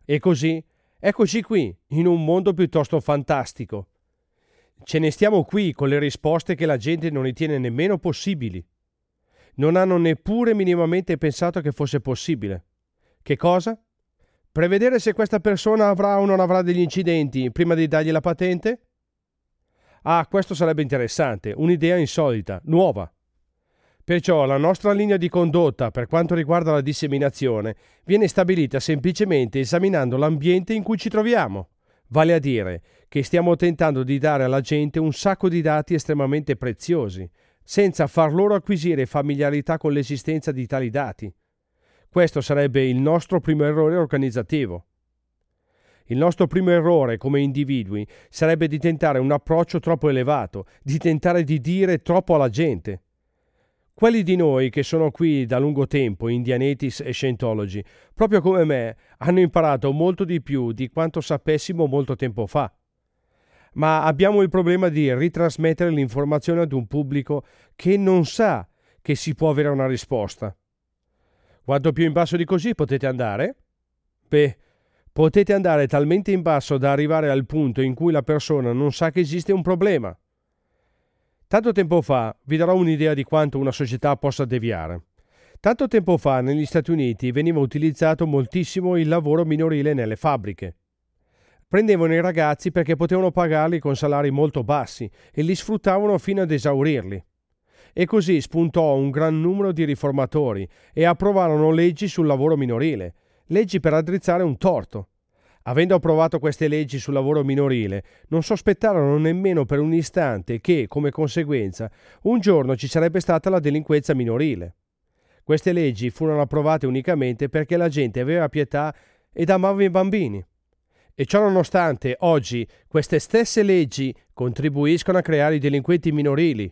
E così, eccoci qui, in un mondo piuttosto fantastico. Ce ne stiamo qui con le risposte che la gente non ritiene nemmeno possibili. Non hanno neppure minimamente pensato che fosse possibile. Che cosa? Prevedere se questa persona avrà o non avrà degli incidenti prima di dargli la patente? Ah, questo sarebbe interessante, un'idea insolita, nuova. Perciò la nostra linea di condotta per quanto riguarda la disseminazione viene stabilita semplicemente esaminando l'ambiente in cui ci troviamo. Vale a dire che stiamo tentando di dare alla gente un sacco di dati estremamente preziosi, senza far loro acquisire familiarità con l'esistenza di tali dati. Questo sarebbe il nostro primo errore organizzativo. Il nostro primo errore come individui sarebbe di tentare un approccio troppo elevato, di tentare di dire troppo alla gente. Quelli di noi che sono qui da lungo tempo, Indianetis e Scientology, proprio come me, hanno imparato molto di più di quanto sapessimo molto tempo fa. Ma abbiamo il problema di ritrasmettere l'informazione ad un pubblico che non sa che si può avere una risposta. Quanto più in basso di così potete andare? Beh, potete andare talmente in basso da arrivare al punto in cui la persona non sa che esiste un problema. Tanto tempo fa, vi darò un'idea di quanto una società possa deviare. Tanto tempo fa negli Stati Uniti veniva utilizzato moltissimo il lavoro minorile nelle fabbriche. Prendevano i ragazzi perché potevano pagarli con salari molto bassi e li sfruttavano fino ad esaurirli. E così spuntò un gran numero di riformatori e approvarono leggi sul lavoro minorile, leggi per addrizzare un torto. Avendo approvato queste leggi sul lavoro minorile, non sospettarono nemmeno per un istante che, come conseguenza, un giorno ci sarebbe stata la delinquenza minorile. Queste leggi furono approvate unicamente perché la gente aveva pietà ed amava i bambini. E ciò nonostante, oggi, queste stesse leggi contribuiscono a creare i delinquenti minorili.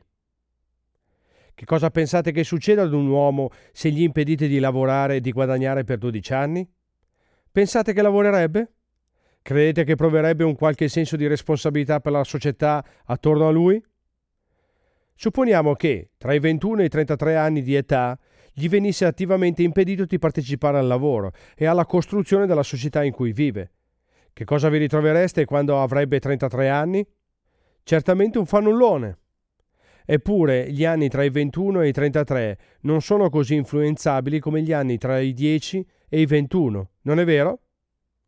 Che cosa pensate che succeda ad un uomo se gli impedite di lavorare e di guadagnare per 12 anni? Pensate che lavorerebbe? Credete che proverebbe un qualche senso di responsabilità per la società attorno a lui? Supponiamo che, tra i 21 e i 33 anni di età, gli venisse attivamente impedito di partecipare al lavoro e alla costruzione della società in cui vive. Che cosa vi ritrovereste quando avrebbe 33 anni? Certamente un fannullone. Eppure gli anni tra i 21 e i 33 non sono così influenzabili come gli anni tra i 10 e i 21, non è vero?